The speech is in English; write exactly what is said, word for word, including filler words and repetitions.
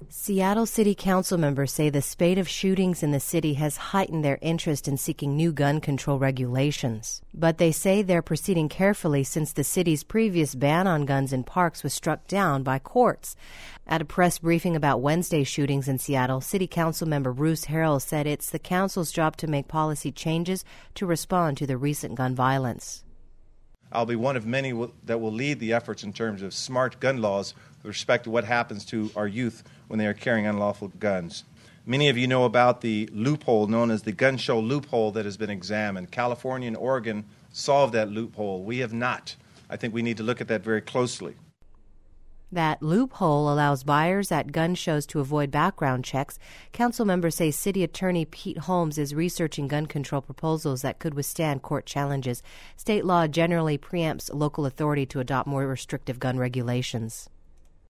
Seattle City Council members say the spate of shootings in the city has heightened their interest in seeking new gun control regulations. But they say they're proceeding carefully since the city's previous ban on guns in parks was struck down by courts. At a press briefing about Wednesday's shootings in Seattle, City Council member Bruce Harrell said it's the council's job to make policy changes to respond to the recent gun violence. I'll be one of many that will lead the efforts in terms of smart gun laws with respect to what happens to our youth when they are carrying unlawful guns. Many of you know about the loophole known as the gun show loophole that has been examined. California and Oregon solved that loophole. We have not. I think we need to look at that very closely. That loophole allows buyers at gun shows to avoid background checks. Council members say City Attorney Pete Holmes is researching gun control proposals that could withstand court challenges. State law generally preempts local authority to adopt more restrictive gun regulations.